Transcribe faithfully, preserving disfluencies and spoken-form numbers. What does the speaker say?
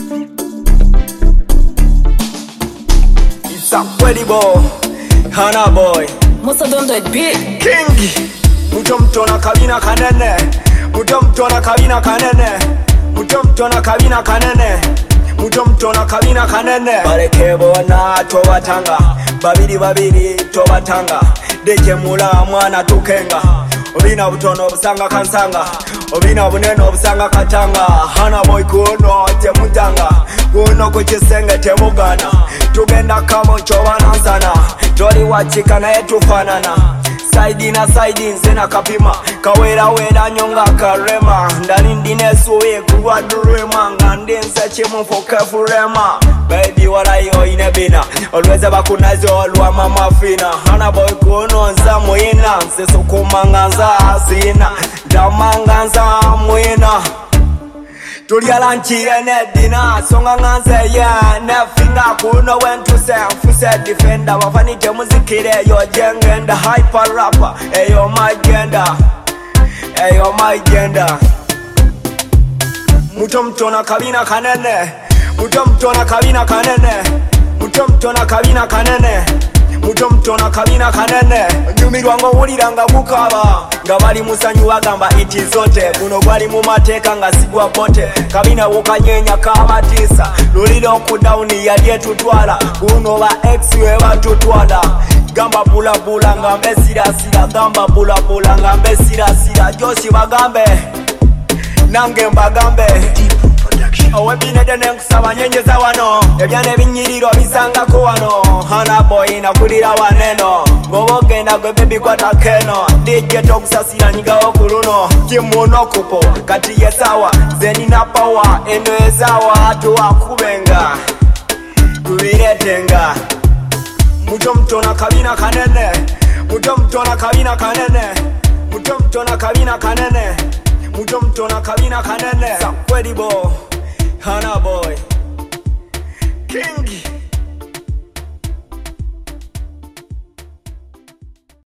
It's a credible Hana boy Musa don't do it big King Muto mtona kabina kanene Muto mtona kabina kanene Muto mtona kabina kanene Muto mtona kabina kanene Barekebo na tobatanga Babiri babiri tobatanga Deke mula mwana tukenga Obina butono obusanga kansanga Obina buneno obusanga katanga Hana boy kuno temutanga Kuno kuchisenge temugana Tugenda kamo chobana sana Tori wachika na etu fanana Saidi na saidi nzena kapima Kawera wera nyonga karema Ndani ndine suwe kuwa durema Ngandinse chimu fukefu rema Baby warayo inebina Olweze bakunazo olwa mama fina Hana boy kuno nza muina Nsesu kumanganza asina Damanganza muina Tulia lanchi ene dina Songa nganze yeah Nefinga kuno wentu se Fuse defender Wafani je muzikire yo jengenda Hyper rapper Eyo my gender Eyo my gender Muto mtona kabina kanene Muto mtona kabina kanene Muto mtona kabina kanene Muto mtona kabina kanene Nyumirwango uliranga mukaba Ngabali musanyu wagamba iti zote Muno gwali mumateka nga sigwa bote Kabina wukanyenya kama tisa Lulilo kudauni yadie tutwala Kuno ba ex wewa tutwala Gamba bula bula ngambe sira sira Gamba bula bula ngambe sira sira Joshi bagambe Nange mbagambe Owe binede nenkusaba nyenyeza wano Ebyane binyiriro bisanga kuwano Hana boy nakulira waneno Gobo genda gwe baby kwa takeno D J tokusasira nyigawo kuluno Kimuno kupo kati yesawa Zeni na power eno yesawa Tuwa kubenga Tubiretenga Muto mtona kabina kanene Muto mtona kabina kanene Muto mtona kabina kanene Muto mtona kabina kanene Sa credible Hana boy King